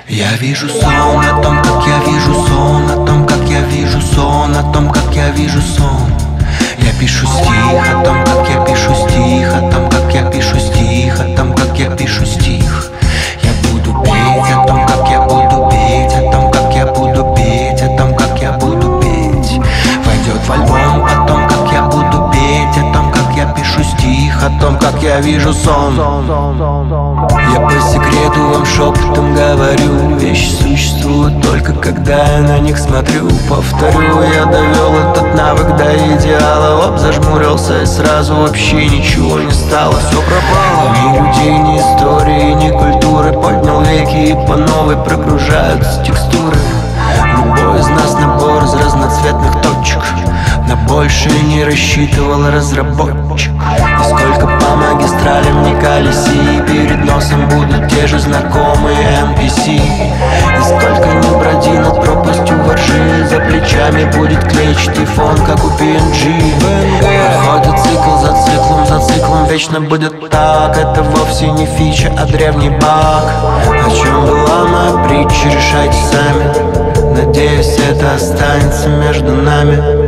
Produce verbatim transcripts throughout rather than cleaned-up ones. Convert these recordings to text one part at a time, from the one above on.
Я вижу сон о том, как я вижу сон, о том, как я вижу сон, о том, как я вижу сон. Я пишу стих о том, как я пишу стих, о том, как я пишу стих, о том, как я пишу стих. Я буду петь о том, как я буду петь, о том, как я буду петь, о том, как я буду петь. Войдет в альбом о том, как я буду петь, о том, как я пишу стих, о том, как я вижу сон. Я по секрету вам шепотом говорю: вещи существуют только когда я на них смотрю. Повторю, я довел этот навык до идеала. Оп, зажмурился и сразу вообще ничего не стало. Все пропало. Ни людей, ни истории, ни культуры. Поднял веки и по новой прогружаются текстуры. Любой из нас набор из разноцветных точек. На большее не рассчитывал разработчик. И сколько по магистралям не колеси, перед носом будут те же знакомые эн пи си. И сколько не броди над пропастью воржи, за плечами будет клетчатый фон, как у пи эн джи. Проходит цикл за циклом, за циклом вечно будет так. Это вовсе не фича, а древний баг. О чем была моя притча, решайте сами. Надеюсь, это останется между нами.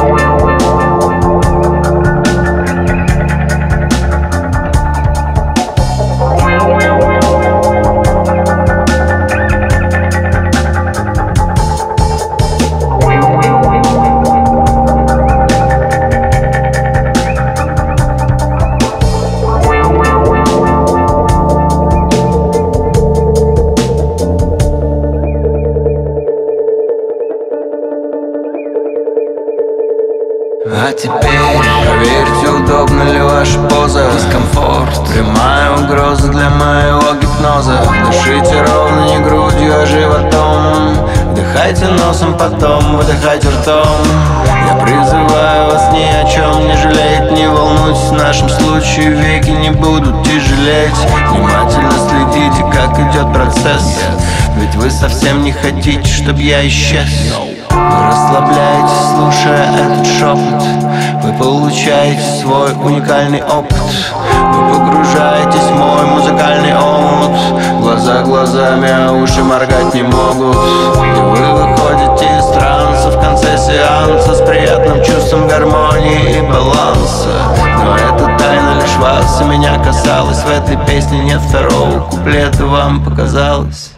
А теперь проверьте, удобна ли ваша поза. Дискомфорт, прямая угроза для моего гипноза. Дышите ровно не грудью, а животом. Вдыхайте носом, потом выдыхайте ртом. Я призываю вас ни о чем не жалеть. Не волнуйтесь, в нашем случае веки не будут тяжелеть. Внимательно следите, как идет процесс, ведь вы совсем не хотите, чтобы я исчез. Вы расслабляетесь, слушая этот шепот. Вы получаете свой уникальный опыт. Вы погружаетесь в мой музыкальный омут. Глаза глазами, а уши моргать не могут. И вы выходите из транса в конце сеанса с приятным чувством гармонии и баланса. Но эта тайна лишь вас и меня касалась. В этой песне нет второго куплета, вам показалось.